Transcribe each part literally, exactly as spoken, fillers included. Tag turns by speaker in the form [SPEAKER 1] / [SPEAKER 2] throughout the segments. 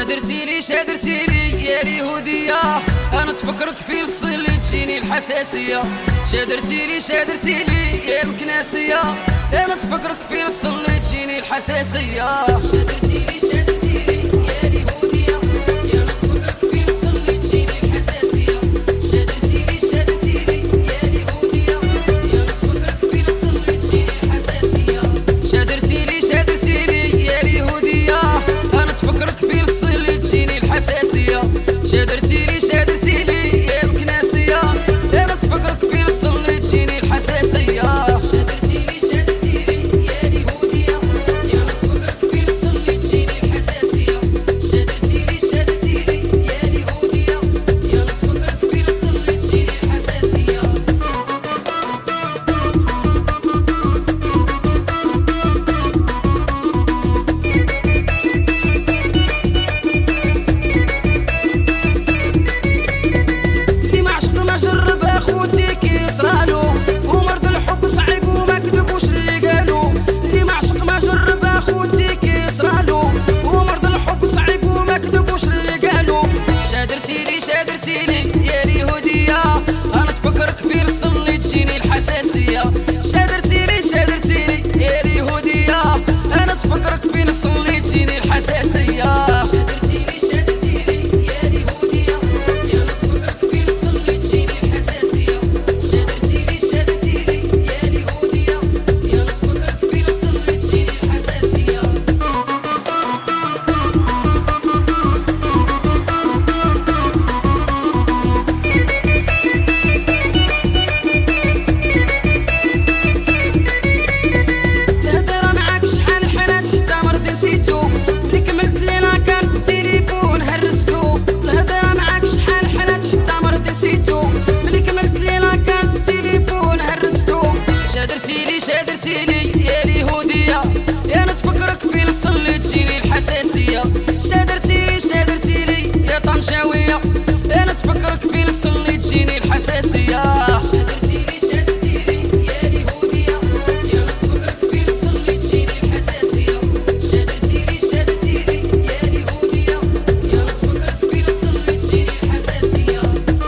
[SPEAKER 1] شادرتيلي شادرتيلي يا اليهودية، انا تفكرك في الصل تجيني الحساسية. شادرتيلي شادرتيلي يا المكناسية، انا تفكرك في الصل تجيني الحساسية. شادرتيلي شادرتيلي يا اليهودية، يا انا تفكرك في الصل تجيني الحساسية. شادرتيلي شادرتيلي يا اليهودية، يا انا تفكرك في الصل تجيني الحساسية. شادرتيلي شادرتيلي يا اليهودية، انا تفكرك في الصل تجيني الحساسية. شادرتيلي شادرتيلي يا المكناسية، انا تفكرك في الصل تجيني الحساسية. شادرتيلي شادرتيلي يا اليهودية، يا انا تفكرك في الصل تجيني الحساسية. شادرتيلي شادرتيلي يا اليهودية، يا انا تفكرك في الصل تجيني الحساسية. شادرتيلي شادرتيلي يا اليهودية، انا تفكرك في الصل تجيني الحساسية. شادرتيلي شادرتيلي يا اليهودية، انا تفكرك في الصل تجيني الحساسية. شادرتيلي شادرتيلي يا اليهودية، يا انا تفكرك في الصل تجيني الحساسية. شادرتيلي شادرتيلي يا اليهودية، يا انا تفكرك في الصل تجيني الحساسية. شادرتيلي شادرتيلي يا اليهودية، يا انا تفكرك في الصل تجيني الحساسية. شادرتيلي شادرتيلي يا طنجاوية، انا تفكرك في الصل تجيني الحساسية. شادرتيلي شادرتيلي يا اليهودية، يا انا تفكرك في الصل تجيني الحساسية. شادرتيلي شادرتيلي يا اليهودية، يا انا تفكرك في الصل تجيني الحساسية.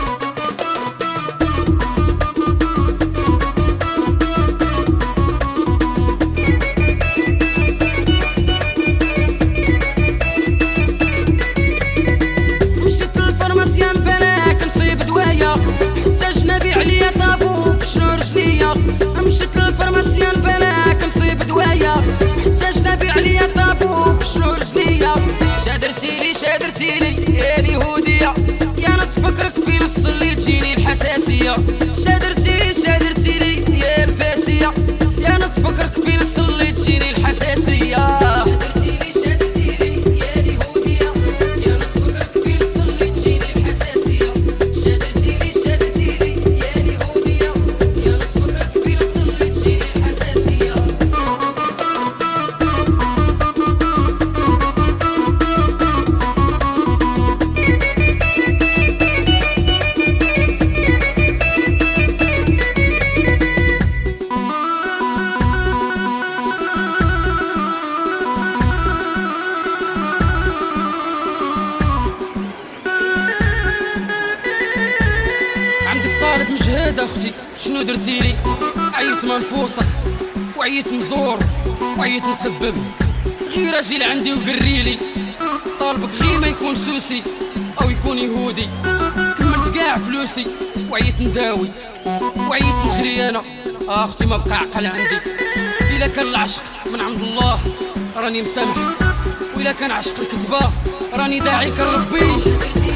[SPEAKER 1] جنابي عليا طابو في شنو رجليا، مشيت للفرماسيان بلاك نصيب دوايا. حتى جنابي عليا طابو في شنو رجليا. شادرتيلي شادرتيلي يا اليهودية، يا انا تفكرك في الصل تجيني الحساسية. شادرتيلي شادرتيلي يا الفاسية، يا انا تفكرك في الصل تجيني الحساسية. شادرتيلي شادرتيلي يا اليهودية، يا انا تفكرك في الصل تجيني الحساسية. شادرتيلي شادرتيلي يا اليهودية، يا انا تفكرك في الصل تجيني الحساسية. طالب مجهد اختي شنو درتيلي؟ عييت منفوسخ وعييت نزور وعييت نسبب، غير اجي لعندي وقريلي. طالبك غير ما يكون سوسي او يكون يهودي. كملت كاع فلوسي وعييت نداوي وعييت نجري انا. آه اختي ما بقى عقل عندي. الا كان العشق من عند الله راني مسامحك، والا كان عشق الكتبه راني داعيك لربي.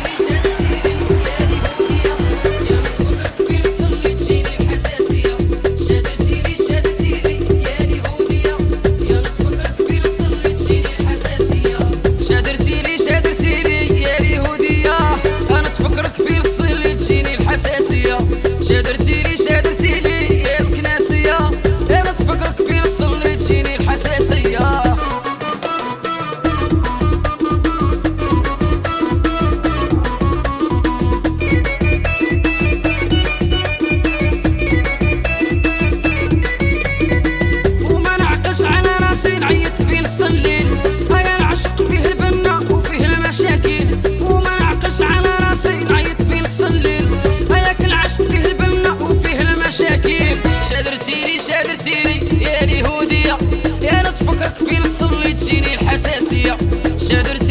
[SPEAKER 1] شادرتيلي شادرتيلي يا المكناسية، انا تفكرك في الصل تجيني الحساسية. شادرتي